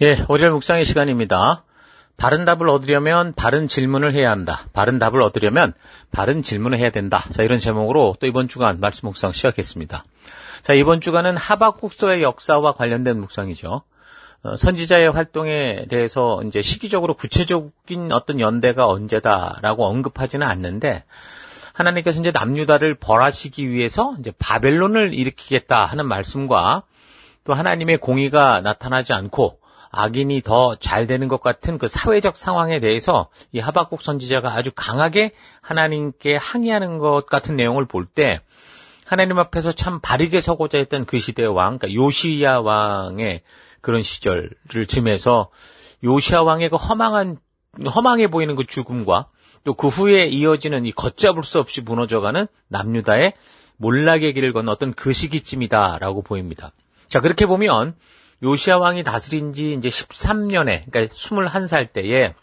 예, 월요일 묵상의 시간입니다. 바른 답을 얻으려면 바른 질문을 해야 한다. 바른 답을 얻으려면 바른 질문을 해야 된다. 자, 이런 제목으로 또 이번 주간 말씀 묵상 시작했습니다. 자, 이번 주간은 하박국서의 역사와 관련된 묵상이죠. 선지자의 활동에 대해서 이제 시기적으로 구체적인 어떤 연대가 언제다라고 언급하지는 않는데, 하나님께서 이제 남유다를 벌하시기 위해서 이제 바벨론을 일으키겠다 하는 말씀과 또 하나님의 공의가 나타나지 않고 악인이 더 잘 되는 것 같은 그 사회적 상황에 대해서 이 하박국 선지자가 아주 강하게 하나님께 항의하는 것 같은 내용을 볼 때, 하나님 앞에서 참 바르게 서고자 했던 그 시대의 왕, 그러니까 요시야 왕의 그런 시절을 즈음해서 요시야 왕의 그 허망해 보이는 그 죽음과 또 그 후에 이어지는 이 걷잡을 수 없이 무너져가는 남유다의 몰락의 길을 건 어떤 그 시기쯤이다라고 보입니다. 자, 그렇게 보면 요시야 왕이 다스린 지 이제 13년에, 그러니까 21살 때에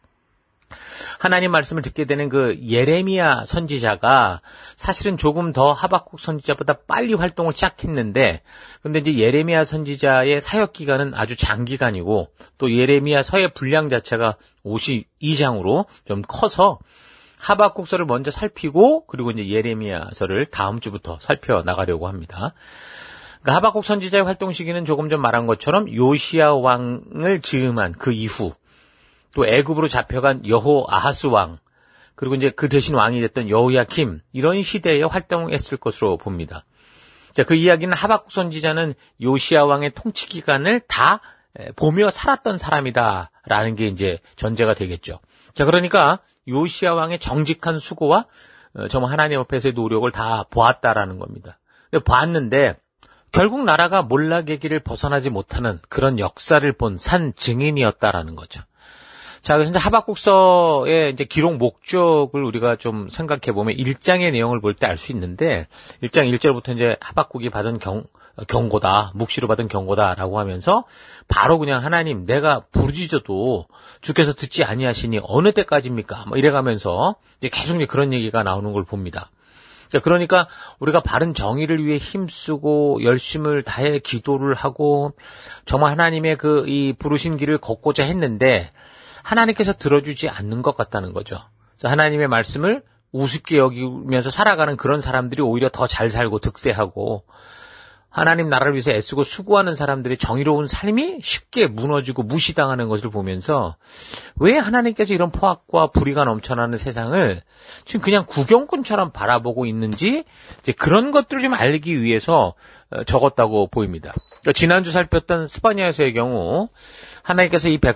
하나님 말씀을 듣게 되는 그 예레미야 선지자가 사실은 조금 더 하박국 선지자보다 빨리 활동을 시작했는데, 근데 이제 예레미야 선지자의 사역 기간은 아주 장기간이고 또 예레미야 서의 분량 자체가 52장으로 좀 커서 하박국서를 먼저 살피고 그리고 이제 예레미야서를 다음 주부터 살펴나가려고 합니다. 그러니까 하박국 선지자의 활동 시기는 조금 전 말한 것처럼 요시야 왕을 즈음한 그 이후, 또 애굽으로 잡혀간 여호아하스 왕, 그리고 이제 그 대신 왕이 됐던 여호야킴, 이런 시대에 활동했을 것으로 봅니다. 자, 그 이야기는 하박국 선지자는 요시야 왕의 통치 기간을 다 보며 살았던 사람이다라는 게 이제 전제가 되겠죠. 자, 그러니까 요시야 왕의 정직한 수고와 정말 하나님 앞에서의 노력을 다 보았다라는 겁니다. 봤는데 결국 나라가 몰락의 길을 벗어나지 못하는 그런 역사를 본 산 증인이었다라는 거죠. 자, 그래서 이제 하박국서의 이제 기록 목적을 우리가 좀 생각해 보면 1장의 내용을 볼 때 알 수 있는데, 1장 1절부터 이제 하박국이 받은 경고다, 묵시로 받은 경고다라고 하면서 바로 그냥 하나님, 내가 부르짖어도 주께서 듣지 아니하시니 어느 때까지입니까? 뭐 이래가면서 이제 계속 이제 그런 얘기가 나오는 걸 봅니다. 자, 그러니까 우리가 바른 정의를 위해 힘쓰고 열심을 다해 기도를 하고 정말 하나님의 이 부르신 길을 걷고자 했는데 하나님께서 들어주지 않는 것 같다는 거죠. 그래서 하나님의 말씀을 우습게 여기면서 살아가는 그런 사람들이 오히려 더 잘 살고 득세하고, 하나님 나라를 위해서 애쓰고 수고하는 사람들의 정의로운 삶이 쉽게 무너지고 무시당하는 것을 보면서 왜 하나님께서 이런 포악과 불의가 넘쳐나는 세상을 지금 그냥 구경꾼처럼 바라보고 있는지, 이제 그런 것들을 좀 알기 위해서 적었다고 보입니다. 그러니까 지난주 살폈던 스파니아에서의 경우 하나님께서 이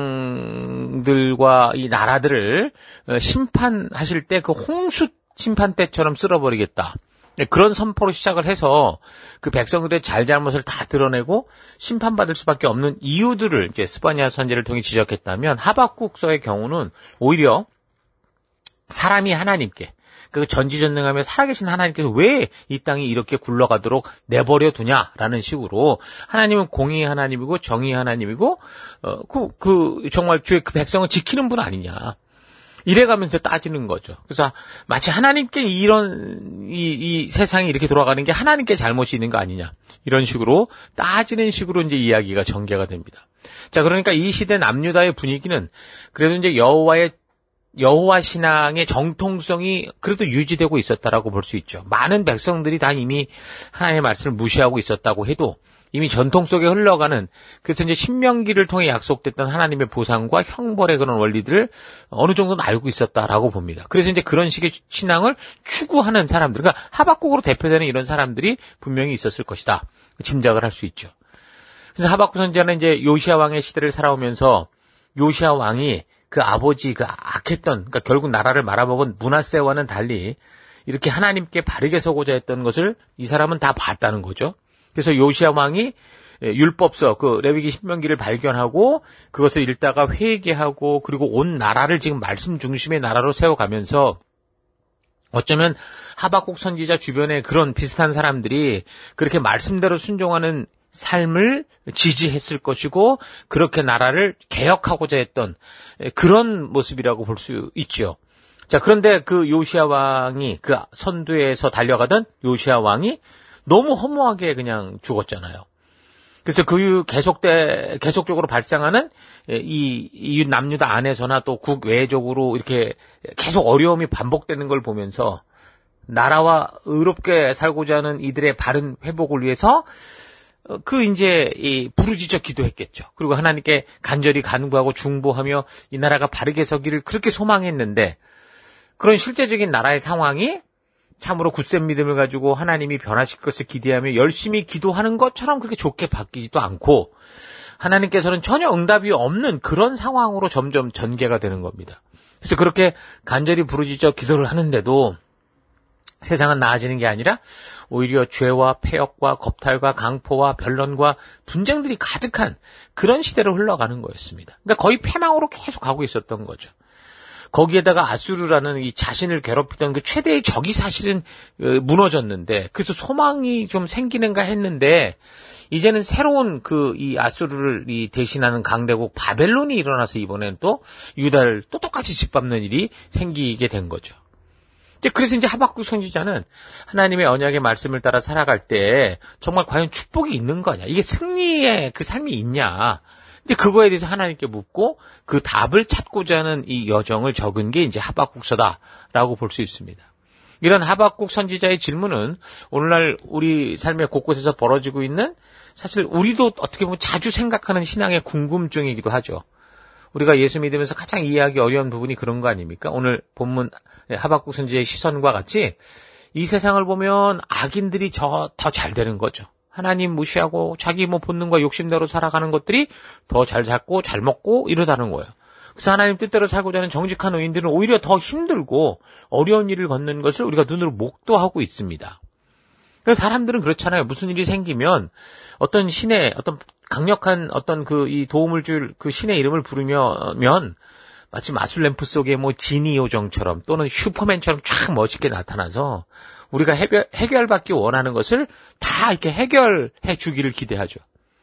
백성들과 이 나라들을 심판하실 때 그 홍수 심판 때처럼 쓸어버리겠다, 그런 선포로 시작을 해서 그 백성들의 잘잘못을 다 드러내고 심판받을 수밖에 없는 이유들을 이제 스파니아 선지를 통해 지적했다면, 하박국서의 경우는 오히려 사람이 하나님께, 그 전지전능하며 살아계신 하나님께서 왜 이 땅이 이렇게 굴러가도록 내버려 두냐라는 식으로, 하나님은 공의의 하나님이고 정의의 하나님이고 정말 주의 그 백성을 지키는 분 아니냐, 이래가면서 따지는 거죠. 그래서 마치 하나님께 이 세상이 이렇게 돌아가는 게 하나님께 잘못이 있는 거 아니냐, 이런 식으로 따지는 식으로 이제 이야기가 전개가 됩니다. 자, 그러니까 이 시대 남유다의 분위기는 그래도 이제 여호와 신앙의 정통성이 그래도 유지되고 있었다라고 볼 수 있죠. 많은 백성들이 다 이미 하나님의 말씀을 무시하고 있었다고 해도 이미 전통 속에 흘러가는, 그래서 이제 신명기를 통해 약속됐던 하나님의 보상과 형벌의 그런 원리들을 어느 정도는 알고 있었다라고 봅니다. 그래서 이제 그런 식의 신앙을 추구하는 사람들, 그러니까 하박국으로 대표되는 이런 사람들이 분명히 있었을 것이다, 짐작을 할 수 있죠. 그래서 하박국 선지자는 이제 요시야 왕의 시대를 살아오면서 요시야 왕이 그 아버지 그 악했던, 그러니까 결국 나라를 말아먹은 므낫세와는 달리 이렇게 하나님께 바르게 서고자 했던 것을 이 사람은 다 봤다는 거죠. 그래서 요시야 왕이 율법서, 그 레위기 신명기를 발견하고 그것을 읽다가 회개하고, 그리고 온 나라를 지금 말씀 중심의 나라로 세워가면서 어쩌면 하박국 선지자 주변에 그런 비슷한 사람들이 그렇게 말씀대로 순종하는 삶을 지지했을 것이고, 그렇게 나라를 개혁하고자 했던 그런 모습이라고 볼 수 있죠. 자, 그런데 그 요시야 왕이, 그 선두에서 달려가던 요시야 왕이 너무 허무하게 그냥 죽었잖아요. 그래서 계속적으로 발생하는 이 남유다 안에서나 또 국외적으로 이렇게 계속 어려움이 반복되는 걸 보면서 나라와 의롭게 살고자 하는 이들의 바른 회복을 위해서 이 부르짖어 기도했겠죠. 그리고 하나님께 간절히 간구하고 중보하며 이 나라가 바르게 서기를 그렇게 소망했는데 그런 실제적인 나라의 상황이 참으로 굳센 믿음을 가지고 하나님이 변화시킬 것을 기대하며 열심히 기도하는 것처럼 그렇게 좋게 바뀌지도 않고 하나님께서는 전혀 응답이 없는 그런 상황으로 점점 전개가 되는 겁니다. 그래서 그렇게 간절히 부르짖어 기도를 하는데도 세상은 나아지는 게 아니라 오히려 죄와 폐역과 겁탈과 강포와 변론과 분쟁들이 가득한 그런 시대로 흘러가는 거였습니다. 그러니까 거의 패망으로 계속 가고 있었던 거죠. 거기에다가 아수르라는 이 자신을 괴롭히던 그 최대의 적이 사실은 무너졌는데 그래서 소망이 좀 생기는가 했는데 이제는 새로운 이 아수르를 대신하는 강대국 바벨론이 일어나서 이번엔 또 유다를 또 똑같이 짓밟는 일이 생기게 된 거죠. 그래서 이제 하박국 선지자는 하나님의 언약의 말씀을 따라 살아갈 때 정말 과연 축복이 있는 거냐, 이게 승리의 그 삶이 있냐, 근데 그거에 대해서 하나님께 묻고 그 답을 찾고자 하는 이 여정을 적은 게 이제 하박국서다라고 볼 수 있습니다. 이런 하박국 선지자의 질문은 오늘날 우리 삶의 곳곳에서 벌어지고 있는 사실 우리도 어떻게 보면 자주 생각하는 신앙의 궁금증이기도 하죠. 우리가 예수 믿으면서 가장 이해하기 어려운 부분이 그런 거 아닙니까? 오늘 본문 하박국 선지자의 시선과 같이 이 세상을 보면 악인들이 더 잘 되는 거죠. 하나님 무시하고 자기 본능과 욕심대로 살아가는 것들이 더 잘 살고 잘 먹고 이러다는 거예요. 그래서 하나님 뜻대로 살고자 하는 정직한 의인들은 오히려 더 힘들고 어려운 일을 걷는 것을 우리가 눈으로 목도하고 있습니다. 그래서 사람들은 그렇잖아요. 무슨 일이 생기면 어떤 신의 어떤 강력한 어떤 이 도움을 줄 그 신의 이름을 부르면 마치 마술램프 속에 지니 요정처럼 또는 슈퍼맨처럼 쫙 멋있게 나타나서 우리가 해결받기 원하는 것을 다 이렇게 해결해 주기를 기대하죠.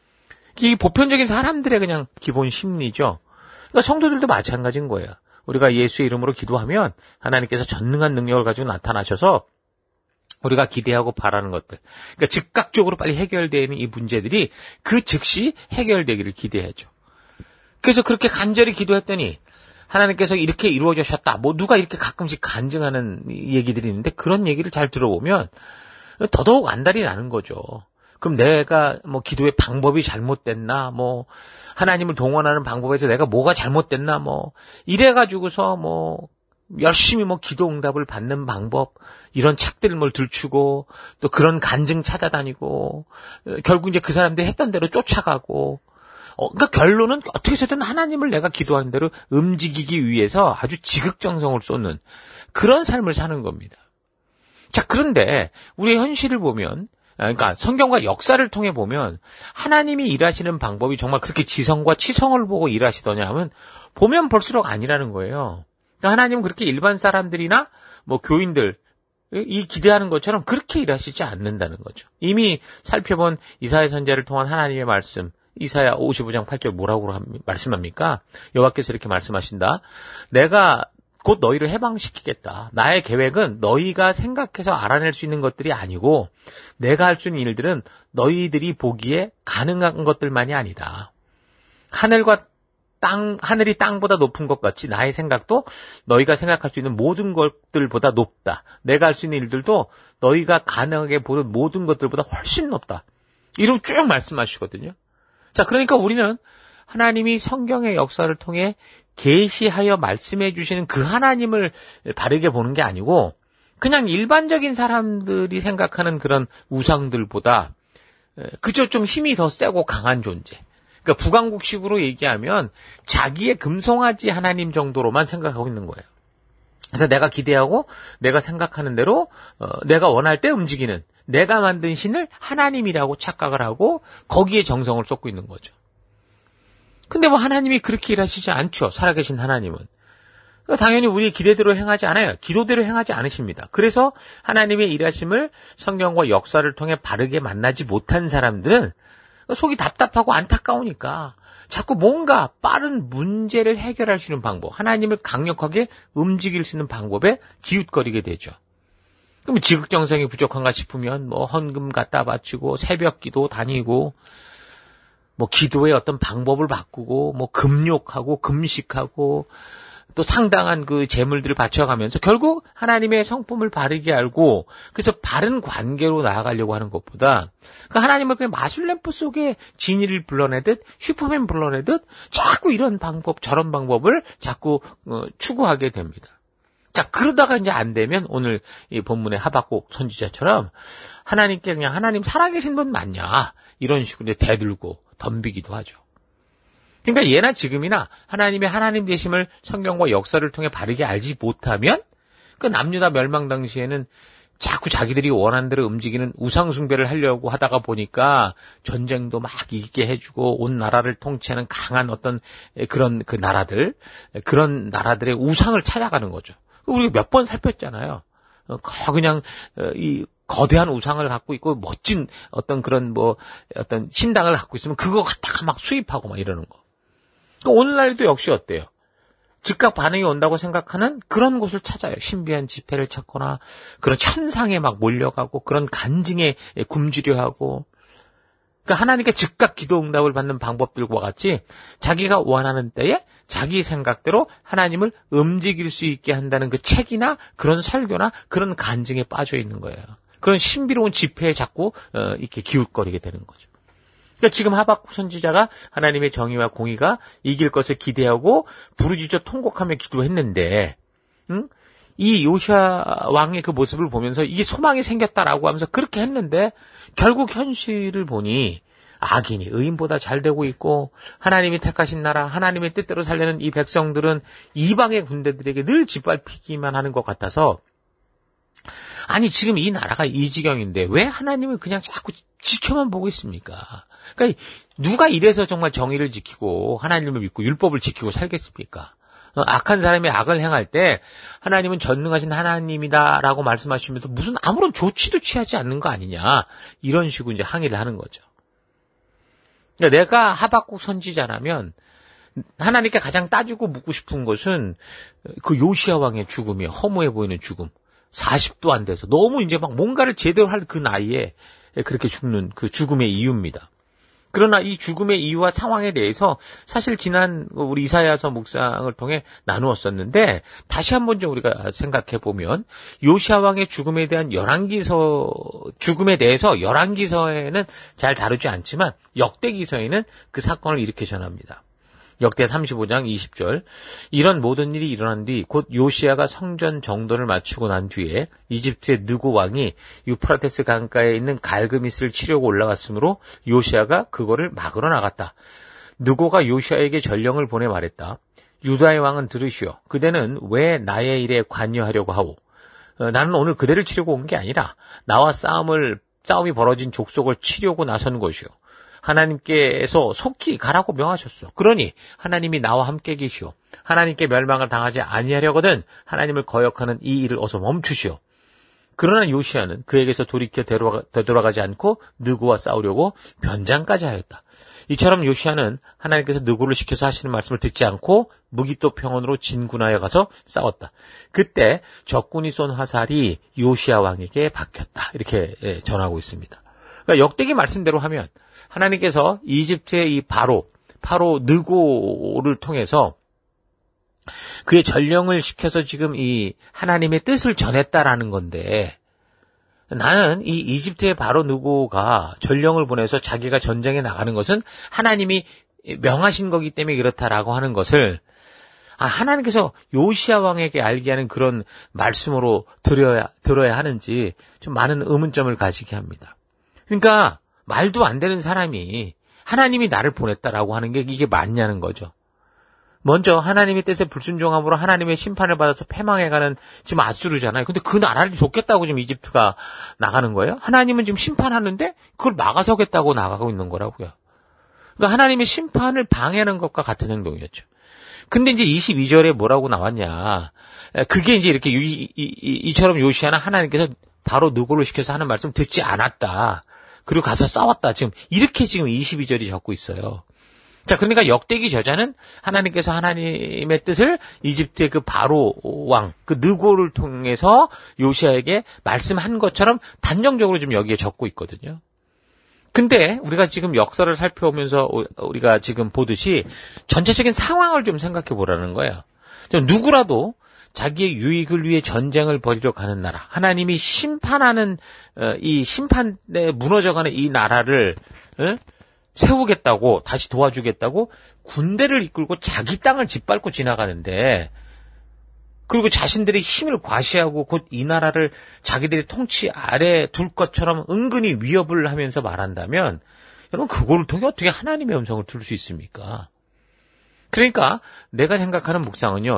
이 보편적인 사람들의 그냥 기본 심리죠. 그러니까 성도들도 마찬가지인 거예요. 우리가 예수의 이름으로 기도하면 하나님께서 전능한 능력을 가지고 나타나셔서 우리가 기대하고 바라는 것들, 그러니까 즉각적으로 빨리 해결되는 이 문제들이 그 즉시 해결되기를 기대하죠. 그래서 그렇게 간절히 기도했더니 하나님께서 이렇게 이루어지셨다. 누가 이렇게 가끔씩 간증하는 얘기들이 있는데 그런 얘기를 잘 들어보면 더더욱 안달이 나는 거죠. 그럼 내가 기도의 방법이 잘못됐나? 하나님을 동원하는 방법에서 내가 뭐가 잘못됐나? 이래가지고서 열심히 기도 응답을 받는 방법, 이런 책들을 들추고, 또 그런 간증 찾아다니고, 결국 이제 그 사람들이 했던 대로 쫓아가고, 그러니까 결론은 어떻게 해서든 하나님을 내가 기도하는 대로 움직이기 위해서 아주 지극정성을 쏟는 그런 삶을 사는 겁니다. 자, 그런데 우리의 현실을 보면, 그러니까 성경과 역사를 통해 보면 하나님이 일하시는 방법이 정말 그렇게 지성과 치성을 보고 일하시더냐 하면 보면 볼수록 아니라는 거예요. 그러니까 하나님은 그렇게 일반 사람들이나 교인들 이 기대하는 것처럼 그렇게 일하시지 않는다는 거죠. 이미 살펴본 이사야 선지자를 통한 하나님의 말씀, 이사야 55장 8절 뭐라고 말씀합니까? 여호와께서 이렇게 말씀하신다. 내가 곧 너희를 해방시키겠다. 나의 계획은 너희가 생각해서 알아낼 수 있는 것들이 아니고 내가 할 수 있는 일들은 너희들이 보기에 가능한 것들만이 아니다. 하늘이 땅보다 높은 것 같이 나의 생각도 너희가 생각할 수 있는 모든 것들보다 높다. 내가 할 수 있는 일들도 너희가 가능하게 보는 모든 것들보다 훨씬 높다. 이렇게 쭉 말씀하시거든요. 자, 그러니까 우리는 하나님이 성경의 역사를 통해 계시하여 말씀해 주시는 그 하나님을 바르게 보는 게 아니고 그냥 일반적인 사람들이 생각하는 그런 우상들보다 그저 좀 힘이 더 세고 강한 존재. 그러니까 북왕국식으로 얘기하면 자기의 금송아지 하나님 정도로만 생각하고 있는 거예요. 그래서 내가 기대하고 내가 생각하는 대로 내가 원할 때 움직이는 내가 만든 신을 하나님이라고 착각을 하고 거기에 정성을 쏟고 있는 거죠. 근데 하나님이 그렇게 일하시지 않죠. 살아계신 하나님은. 그러니까 당연히 우리의 기대대로 행하지 않아요. 기도대로 행하지 않으십니다. 그래서 하나님의 일하심을 성경과 역사를 통해 바르게 만나지 못한 사람들은 속이 답답하고 안타까우니까 자꾸 뭔가 빠른 문제를 해결할 수 있는 방법, 하나님을 강력하게 움직일 수 있는 방법에 기웃거리게 되죠. 그럼 지극정성이 부족한가 싶으면 헌금 갖다 바치고 새벽 기도 다니고 뭐 기도의 어떤 방법을 바꾸고 뭐 금욕하고 금식하고 또 상당한 그 재물들을 바쳐가면서 결국 하나님의 성품을 바르게 알고 그래서 바른 관계로 나아가려고 하는 것보다 그러니까 하나님을 그냥 마술램프 속에 지니를 불러내듯 슈퍼맨 불러내듯 자꾸 이런 방법 저런 방법을 자꾸 추구하게 됩니다. 자, 그러다가 이제 안 되면 오늘 이 본문의 하박국 선지자처럼 하나님께 그냥 하나님 살아계신 분 맞냐 이런 식으로 이제 대들고 덤비기도 하죠. 그러니까 예나 지금이나 하나님의 하나님 되심을 성경과 역사를 통해 바르게 알지 못하면 그 남유다 멸망 당시에는 자꾸 자기들이 원하는 대로 움직이는 우상 숭배를 하려고 하다가 보니까 전쟁도 막 이기게 해주고 온 나라를 통치하는 강한 어떤 그런 그 나라들 그런 나라들의 우상을 찾아가는 거죠. 우리가 몇 번 살폈잖아요. 그냥 이 거대한 우상을 갖고 있고 멋진 어떤 그런 뭐 어떤 신당을 갖고 있으면 그거 갖다가 막 수입하고 막 이러는 거. 오늘날도 역시 어때요? 즉각 반응이 온다고 생각하는 그런 곳을 찾아요. 신비한 지폐를 찾거나 그런 천상에 막 몰려가고 그런 간증에 굶주려 하고 그러니까 하나님께 즉각 기도 응답을 받는 방법들과 같이 자기가 원하는 때에 자기 생각대로 하나님을 움직일 수 있게 한다는 그 책이나 그런 설교나 그런 간증에 빠져 있는 거예요. 그런 신비로운 지폐에 자꾸 이렇게 기웃거리게 되는 거죠. 그러니까 지금 하박국 선지자가 하나님의 정의와 공의가 이길 것을 기대하고 부르짖어 통곡하며 기도했는데 이 요시야 왕의 그 모습을 보면서 이게 소망이 생겼다라고 하면서 그렇게 했는데 결국 현실을 보니 악인이 의인보다 잘 되고 있고 하나님이 택하신 나라 하나님의 뜻대로 살려는 이 백성들은 이방의 군대들에게 늘 짓밟히기만 하는 것 같아서 아니 지금 이 나라가 이 지경인데 왜 하나님을 그냥 자꾸 지켜만 보고 있습니까? 그러니까 누가 이래서 정말 정의를 지키고 하나님을 믿고 율법을 지키고 살겠습니까? 악한 사람이 악을 행할 때 하나님은 전능하신 하나님이다라고 말씀하시면서 무슨 아무런 조치도 취하지 않는 거 아니냐 이런 식으로 이제 항의를 하는 거죠. 그러니까 내가 하박국 선지자라면 하나님께 가장 따지고 묻고 싶은 것은 그 요시야 왕의 죽음이에요. 허무해 보이는 죽음. 40도 안 돼서 너무 이제 막 뭔가를 제대로 할 그 나이에 그렇게 죽는 그 죽음의 이유입니다. 그러나 이 죽음의 이유와 상황에 대해서 사실 지난 우리 이사야서 묵상을 통해 나누었었는데 다시 한번 좀 우리가 생각해 보면 요시야 왕의 죽음에 대한 죽음에 대해서 열왕기서에는 잘 다루지 않지만 역대기서에는 그 사건을 이렇게 전합니다. 역대 35장 20절 이런 모든 일이 일어난 뒤 곧 요시야가 성전 정돈을 마치고 난 뒤에 이집트의 느고 왕이 유프라테스 강가에 있는 갈그미스를 치려고 올라갔으므로 요시야가 그거를 막으러 나갔다. 느고가 요시야에게 전령을 보내 말했다. 유다의 왕은 들으시오. 그대는 왜 나의 일에 관여하려고 하오? 나는 오늘 그대를 치려고 온 게 아니라 나와 싸움이 벌어진 족속을 치려고 나선 것이오. 하나님께서 속히 가라고 명하셨소. 그러니 하나님이 나와 함께 계시오. 하나님께 멸망을 당하지 아니하려거든 하나님을 거역하는 이 일을 어서 멈추시오. 그러나 요시야는 그에게서 돌이켜 되돌아가지 않고 느고와 싸우려고 변장까지 하였다. 이처럼 요시야는 하나님께서 느고를 시켜서 하시는 말씀을 듣지 않고 무기또 평원으로 진군하여 가서 싸웠다. 그때 적군이 쏜 화살이 요시야 왕에게 박혔다. 이렇게 전하고 있습니다. 그러니까 역대기 말씀대로 하면 하나님께서 이집트의 이 바로 느고를 통해서 그의 전령을 시켜서 지금 이 하나님의 뜻을 전했다라는 건데 나는 이 이집트의 바로 느고가 전령을 보내서 자기가 전쟁에 나가는 것은 하나님이 명하신 거기 때문에 그렇다라고 하는 것을 하나님께서 요시야 왕에게 알게 하는 그런 말씀으로 들어야 하는지 좀 많은 의문점을 가지게 합니다. 그러니까 말도 안 되는 사람이 하나님이 나를 보냈다라고 하는 게 이게 맞냐는 거죠. 먼저 하나님의 뜻에 불순종함으로 하나님의 심판을 받아서 패망해가는 지금 아수르잖아요. 근데 그 나라를 돕겠다고 지금 이집트가 나가는 거예요. 하나님은 지금 심판하는데 그걸 막아서겠다고 나가고 있는 거라고요. 그러니까 하나님의 심판을 방해하는 것과 같은 행동이었죠. 근데 이제 22절에 뭐라고 나왔냐. 그게 이제 이렇게 이처럼 요시야는 하나님께서 바로 느고를 시켜서 하는 말씀 듣지 않았다. 그리고 가서 싸웠다. 이렇게 22절이 적고 있어요. 자, 그러니까 역대기 저자는 하나님께서 하나님의 뜻을 이집트의 그 바로 왕, 그 느고를 통해서 요시야에게 말씀한 것처럼 단정적으로 좀 여기에 적고 있거든요. 근데 우리가 지금 역사를 살펴보면서 우리가 지금 보듯이 전체적인 상황을 좀 생각해 보라는 거예요. 누구라도 자기의 유익을 위해 전쟁을 벌이려 가는 나라, 하나님이 심판하는 이 심판에 무너져가는 이 나라를 세우겠다고, 다시 도와주겠다고 군대를 이끌고 자기 땅을 짓밟고 지나가는데, 그리고 자신들의 힘을 과시하고 곧 이 나라를 자기들의 통치 아래 둘 것처럼 은근히 위협을 하면서 말한다면, 여러분 그걸 통해 어떻게 하나님의 음성을 들을 수 있습니까? 그러니까 내가 생각하는 묵상은요,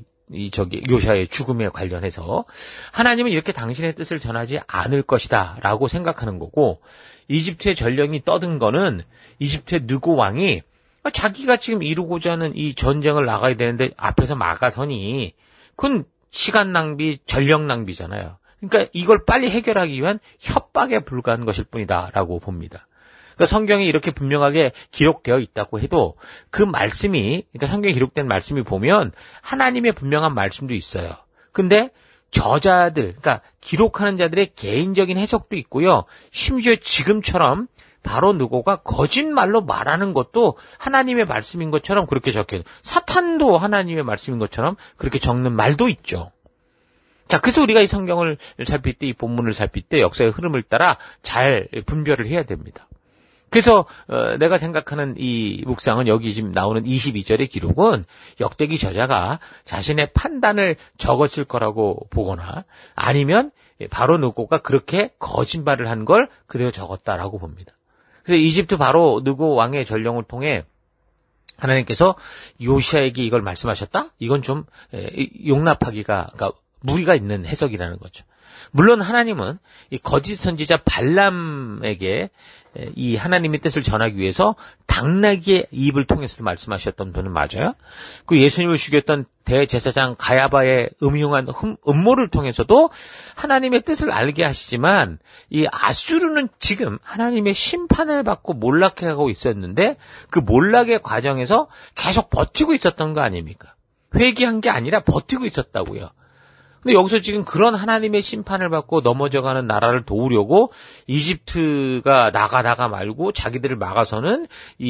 요시아의 죽음에 관련해서 하나님은 이렇게 당신의 뜻을 전하지 않을 것이다 라고 생각하는 거고, 이집트의 전령이 떠든 거는 이집트의 느고 왕이 자기가 지금 이루고자 하는 이 전쟁을 나가야 되는데 앞에서 막아서니 그건 시간 낭비, 전력 낭비잖아요. 그러니까 이걸 빨리 해결하기 위한 협박에 불과한 것일 뿐이다 라고 봅니다. 그러니까 성경에 이렇게 분명하게 기록되어 있다고 해도 그 말씀이, 그러니까 성경에 기록된 말씀이 보면 하나님의 분명한 말씀도 있어요. 근데 저자들, 그러니까 기록하는 자들의 개인적인 해석도 있고요. 심지어 지금처럼 바로 느고가 거짓말로 말하는 것도 하나님의 말씀인 것처럼 그렇게 적혀요. 사탄도 하나님의 말씀인 것처럼 그렇게 적는 말도 있죠. 자, 그래서 우리가 이 성경을 살필 때, 이 본문을 살필 때 역사의 흐름을 따라 잘 분별을 해야 됩니다. 그래서 내가 생각하는 이 묵상은 여기 지금 나오는 22절의 기록은 역대기 저자가 자신의 판단을 적었을 거라고 보거나 아니면 바로 느고가 그렇게 거짓말을 한 걸 그대로 적었다라고 봅니다. 그래서 이집트 바로 느고 왕의 전령을 통해 하나님께서 요시아에게 이걸 말씀하셨다? 이건 좀 용납하기가, 그러니까 무리가 있는 해석이라는 거죠. 물론 하나님은 이 거짓 선지자 발람에게 이 하나님의 뜻을 전하기 위해서 당나귀의 입을 통해서도 말씀하셨던 분은 맞아요. 그 예수님을 죽였던 대제사장 가야바의 음흉한 음모를 통해서도 하나님의 뜻을 알게 하시지만, 이 아수르는 지금 하나님의 심판을 받고 몰락해가고 있었는데 그 몰락의 과정에서 계속 버티고 있었던 거 아닙니까? 회개한 게 아니라 버티고 있었다고요. 근데 여기서 지금 그런 하나님의 심판을 받고 넘어져가는 나라를 도우려고 이집트가 나가 말고 자기들을 막아서는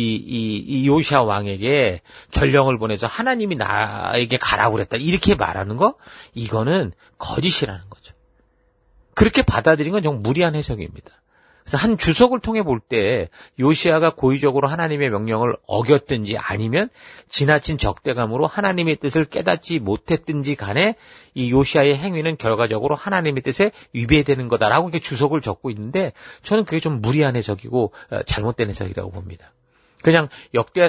이 요시아 왕에게 전령을 보내서 하나님이 나에게 가라고 그랬다, 이렇게 말하는 거, 이거는 거짓이라는 거죠. 그렇게 받아들인 건 정말 무리한 해석입니다. 그래서 한 주석을 통해 볼 때 요시아가 고의적으로 하나님의 명령을 어겼든지 아니면 지나친 적대감으로 하나님의 뜻을 깨닫지 못했든지 간에 이 요시아의 행위는 결과적으로 하나님의 뜻에 위배되는 거다라고 이렇게 주석을 적고 있는데, 저는 그게 좀 무리한 해석이고 잘못된 해석이라고 봅니다. 그냥 역대하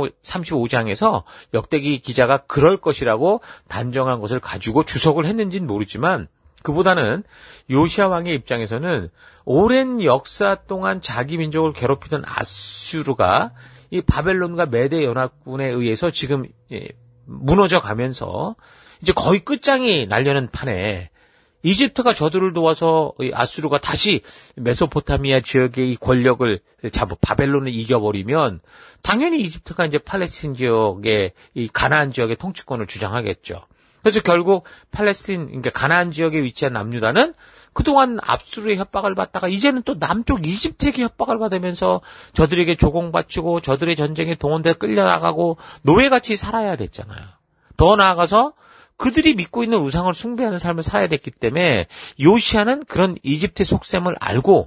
35장에서 역대기 기자가 그럴 것이라고 단정한 것을 가지고 주석을 했는지는 모르지만, 그보다는 요시아 왕의 입장에서는 오랜 역사 동안 자기 민족을 괴롭히던 아수르가 이 바벨론과 메대 연합군에 의해서 지금 무너져 가면서 이제 거의 끝장이 나려는 판에 이집트가 저들을 도와서 아수르가 다시 메소포타미아 지역의 이 권력을 잡아 바벨론을 이겨버리면 당연히 이집트가 이제 팔레스틴 지역의 이 가나안 지역의 통치권을 주장하겠죠. 그래서 결국 팔레스틴, 그러니까 가나안 지역에 위치한 남유다는 그동안 압수르의 협박을 받다가 이제는 또 남쪽 이집트에게 협박을 받으면서 저들에게 조공바치고 저들의 전쟁에 동원돼 끌려나가고 노예같이 살아야 됐잖아요. 더 나아가서 그들이 믿고 있는 우상을 숭배하는 삶을 살아야 됐기 때문에 요시아는 그런 이집트의 속셈을 알고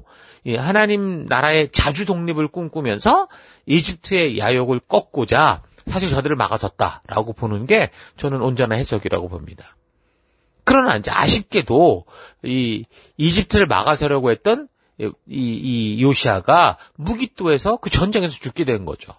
하나님 나라의 자주 독립을 꿈꾸면서 이집트의 야욕을 꺾고자 사실 저들을 막아섰다라고 보는 게 저는 온전한 해석이라고 봅니다. 그러나 이제 아쉽게도 이 이집트를 막아서려고 했던 이 요시아가 무기또에서 그 전쟁에서 죽게 된 거죠.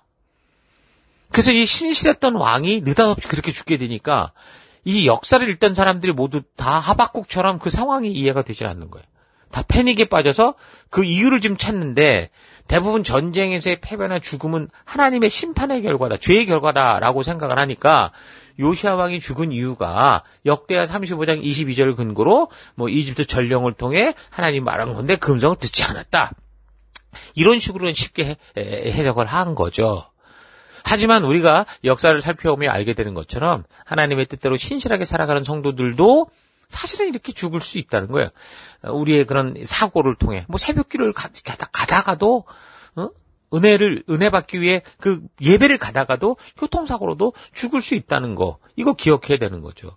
그래서 이 신실했던 왕이 느닷없이 그렇게 죽게 되니까 이 역사를 읽던 사람들이 모두 다 하박국처럼 그 상황이 이해가 되질 않는 거예요. 다 패닉에 빠져서 그 이유를 지금 찾는데, 대부분 전쟁에서의 패배나 죽음은 하나님의 심판의 결과다, 죄의 결과다라고 생각을 하니까 요시아 왕이 죽은 이유가 역대하 35장 22절을 근거로 이집트 전령을 통해 하나님 말한 건데 그 음성을 듣지 않았다, 이런 식으로는 쉽게 해석을 한 거죠. 하지만 우리가 역사를 살펴보며 알게 되는 것처럼 하나님의 뜻대로 신실하게 살아가는 성도들도 사실은 이렇게 죽을 수 있다는 거예요. 우리의 그런 사고를 통해 새벽길을 가다가도 은혜 받기 위해 그 예배를 가다가도 교통사고로도 죽을 수 있다는 거, 이거 기억해야 되는 거죠.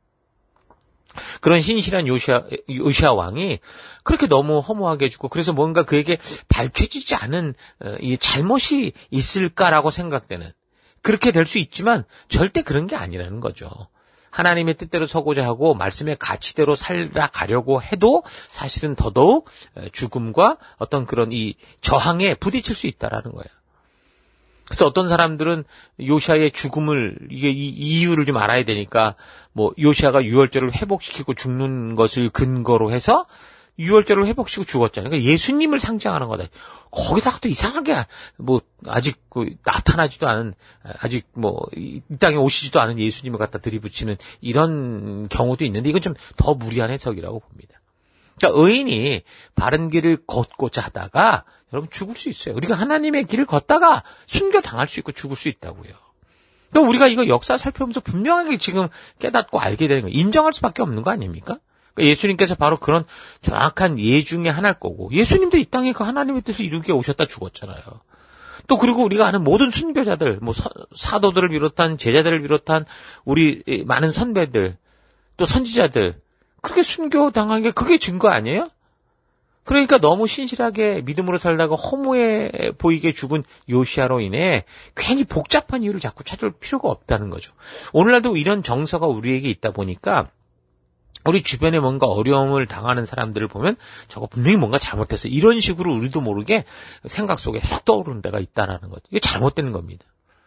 그런 신실한 요시야 왕이 그렇게 너무 허무하게 죽고, 그래서 뭔가 그에게 밝혀지지 않은 이 잘못이 있을까라고 생각되는, 그렇게 될 수 있지만 절대 그런 게 아니라는 거죠. 하나님의 뜻대로 서고자 하고 말씀의 가치대로 살아가려고 해도 사실은 더더욱 죽음과 어떤 그런 이 저항에 부딪힐 수 있다라는 거예요. 그래서 어떤 사람들은 요시아의 죽음을, 이게 이 이유를 좀 알아야 되니까, 뭐 요시아가 유월절을 회복시키고 죽는 것을 근거로 해서 유월절을 회복시키고 죽었잖아요. 그러니까 예수님을 상징하는 거다. 거기다가 또 이상하게, 뭐 아직 나타나지도 않은, 아직 뭐 이 땅에 오시지도 않은 예수님을 갖다 들이붙이는 이런 경우도 있는데, 이건 좀 더 무리한 해석이라고 봅니다. 그러니까 의인이 바른 길을 걷고자 하다가 여러분 죽을 수 있어요. 우리가 하나님의 길을 걷다가 순교당할 수 있고 죽을 수 있다고요. 그러니까 우리가 이거 역사 살펴보면서 분명하게 지금 깨닫고 알게 되는 거예요. 인정할 수밖에 없는 거 아닙니까? 그러니까 예수님께서 바로 그런 정확한 예 중에 하나일 거고, 예수님도 이 땅에 그 하나님의 뜻을 이루게 오셨다 죽었잖아요. 또 그리고 우리가 아는 모든 순교자들, 뭐 사도들을 비롯한 제자들을 비롯한 우리 많은 선배들, 또 선지자들, 그렇게 순교당한 게 그게 증거 아니에요? 그러니까 너무 신실하게 믿음으로 살다가 허무해 보이게 죽은 요시아로 인해 괜히 복잡한 이유를 자꾸 찾을 필요가 없다는 거죠. 오늘날도 이런 정서가 우리에게 있다 보니까 우리 주변에 뭔가 어려움을 당하는 사람들을 보면 저거 분명히 뭔가 잘못했어, 이런 식으로 우리도 모르게 생각 속에 훅 떠오르는 데가 있다라는 거죠. 이게 잘못된 겁니다.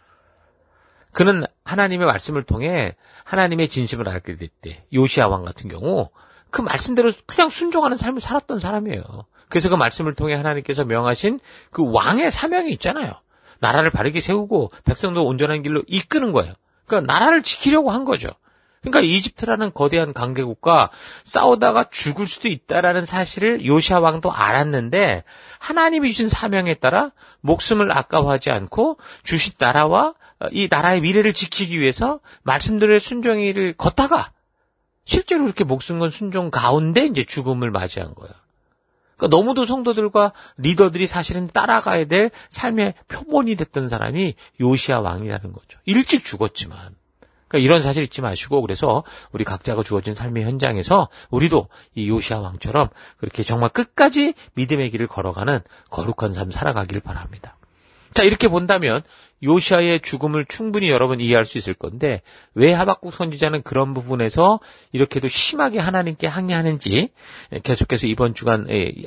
그는 하나님의 말씀을 통해 하나님의 진심을 알게 됐대. 요시아 왕 같은 경우 그 말씀대로 그냥 순종하는 삶을 살았던 사람이에요. 그래서 그 말씀을 통해 하나님께서 명하신 그 왕의 사명이 있잖아요. 나라를 바르게 세우고 백성도 온전한 길로 이끄는 거예요. 그러니까 나라를 지키려고 한 거죠. 그러니까 이집트라는 거대한 강대국과 싸우다가 죽을 수도 있다라는 사실을 요시아 왕도 알았는데, 하나님이 주신 사명에 따라 목숨을 아까워하지 않고 주신 나라와 이 나라의 미래를 지키기 위해서 말씀들의 순종의 길을 걷다가 실제로 이렇게 목숨 건 순종 가운데 이제 죽음을 맞이한 거예요. 그러니까 너무도 성도들과 리더들이 사실은 따라가야 될 삶의 표본이 됐던 사람이 요시아 왕이라는 거죠. 일찍 죽었지만. 그러니까 이런 사실 잊지 마시고, 그래서 우리 각자가 주어진 삶의 현장에서 우리도 이 요시아 왕처럼 그렇게 정말 끝까지 믿음의 길을 걸어가는 거룩한 삶 살아가길 바랍니다. 자, 이렇게 본다면 요시아의 죽음을 충분히 여러분 이해할 수 있을 건데, 왜 하박국 선지자는 그런 부분에서 이렇게도 심하게 하나님께 항의하는지 계속해서 이번 주간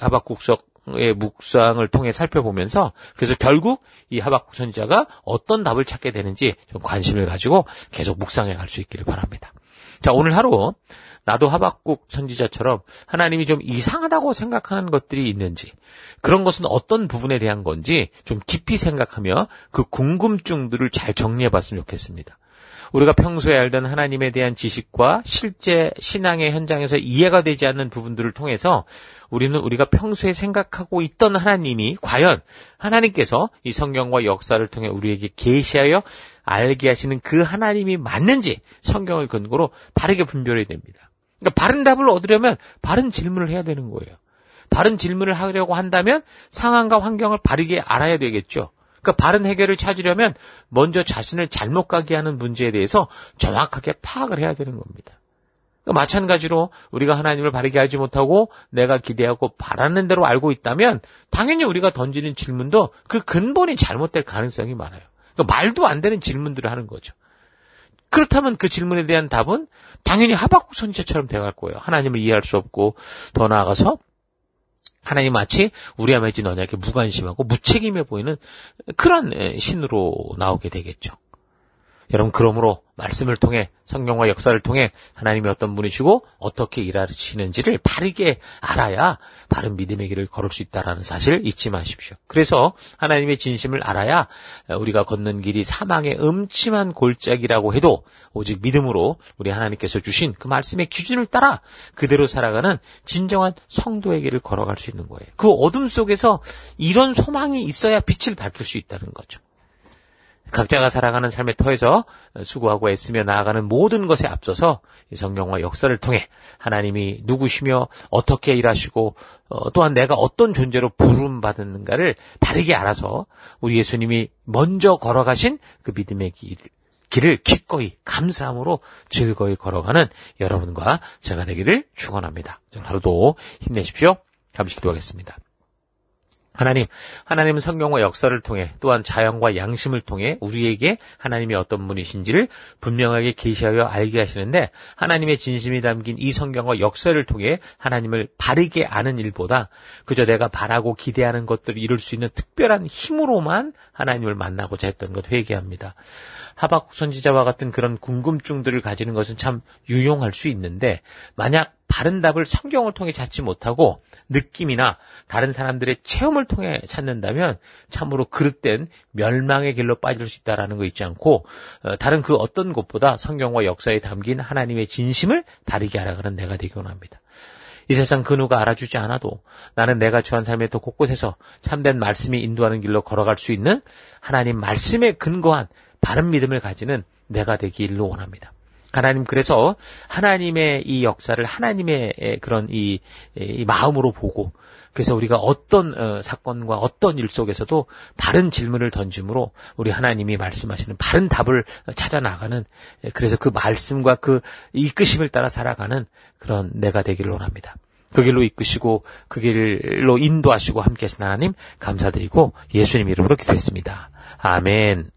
하박국서의 묵상을 통해 살펴보면서, 그래서 결국 이 하박국 선지자가 어떤 답을 찾게 되는지 좀 관심을 가지고 계속 묵상해 갈 수 있기를 바랍니다. 자, 오늘 하루 나도 하박국 선지자처럼 하나님이 좀 이상하다고 생각하는 것들이 있는지, 그런 것은 어떤 부분에 대한 건지 좀 깊이 생각하며 그 궁금증들을 잘 정리해 봤으면 좋겠습니다. 우리가 평소에 알던 하나님에 대한 지식과 실제 신앙의 현장에서 이해가 되지 않는 부분들을 통해서 우리는 우리가 평소에 생각하고 있던 하나님이 과연 하나님께서 이 성경과 역사를 통해 우리에게 계시하여 알게 하시는 그 하나님이 맞는지 성경을 근거로 바르게 분별해야 됩니다. 그러니까 바른 답을 얻으려면 바른 질문을 해야 되는 거예요. 바른 질문을 하려고 한다면 상황과 환경을 바르게 알아야 되겠죠. 그러니까 바른 해결을 찾으려면 먼저 자신을 잘못 가게 하는 문제에 대해서 정확하게 파악을 해야 되는 겁니다. 그러니까 마찬가지로 우리가 하나님을 바르게 알지 못하고 내가 기대하고 바라는 대로 알고 있다면 당연히 우리가 던지는 질문도 그 근본이 잘못될 가능성이 많아요. 그러니까 말도 안 되는 질문들을 하는 거죠. 그렇다면 그 질문에 대한 답은 당연히 하박국 선지자처럼 되어갈 거예요. 하나님을 이해할 수 없고, 더 나아가서 하나님 마치 우리와 맺은 언약에 무관심하고 무책임해 보이는 그런 신으로 나오게 되겠죠. 여러분, 그러므로 말씀을 통해, 성경과 역사를 통해 하나님이 어떤 분이시고 어떻게 일하시는지를 바르게 알아야 바른 믿음의 길을 걸을 수 있다는 사실 잊지 마십시오. 그래서 하나님의 진심을 알아야 우리가 걷는 길이 사망의 음침한 골짜기라고 해도 오직 믿음으로 우리 하나님께서 주신 그 말씀의 기준을 따라 그대로 살아가는 진정한 성도의 길을 걸어갈 수 있는 거예요. 그 어둠 속에서 이런 소망이 있어야 빛을 밝힐 수 있다는 거죠. 각자가 살아가는 삶의 터에서 수고하고 애쓰며 나아가는 모든 것에 앞서서 이 성경과 역사를 통해 하나님이 누구시며 어떻게 일하시고 또한 내가 어떤 존재로 부름받았는가를 바르게 알아서 우리 예수님이 먼저 걸어가신 그 믿음의 길을 기꺼이 감사함으로 즐거이 걸어가는 여러분과 제가 되기를 축원합니다. 하루도 힘내십시오. 잠시 기도하겠습니다. 하나님은 성경과 역사를 통해 또한 자연과 양심을 통해 우리에게 하나님이 어떤 분이신지를 분명하게 계시하여 알게 하시는데 하나님의 진심이 담긴 이 성경과 역사를 통해 하나님을 바르게 아는 일보다 그저 내가 바라고 기대하는 것들을 이룰 수 있는 특별한 힘으로만 하나님을 만나고자 했던 것 회개합니다. 하박국 선지자와 같은 그런 궁금증들을 가지는 것은 참 유용할 수 있는데 만약 바른 답을 성경을 통해 찾지 못하고 느낌이나 다른 사람들의 체험을 통해 찾는다면 참으로 그릇된 멸망의 길로 빠질 수 있다는 거 잊지 않고 다른 그 어떤 것보다 성경과 역사에 담긴 하나님의 진심을 바르게 알아가는 내가 되기 원합니다. 이 세상 그 누가 알아주지 않아도 나는 내가 처한 삶의 또 곳곳에서 참된 말씀이 인도하는 길로 걸어갈 수 있는 하나님 말씀에 근거한 바른 믿음을 가지는 내가 되기를 원합니다. 하나님 그래서 하나님의 이 역사를 하나님의 그런 이 마음으로 보고 그래서 우리가 어떤 사건과 어떤 일 속에서도 바른 질문을 던짐으로 우리 하나님이 말씀하시는 바른 답을 찾아 나가는 그래서 그 말씀과 그 이끄심을 따라 살아가는 그런 내가 되기를 원합니다. 그 길로 이끄시고 그 길로 인도하시고 함께 하신 하나님 감사드리고 예수님 이름으로 기도했습니다. 아멘.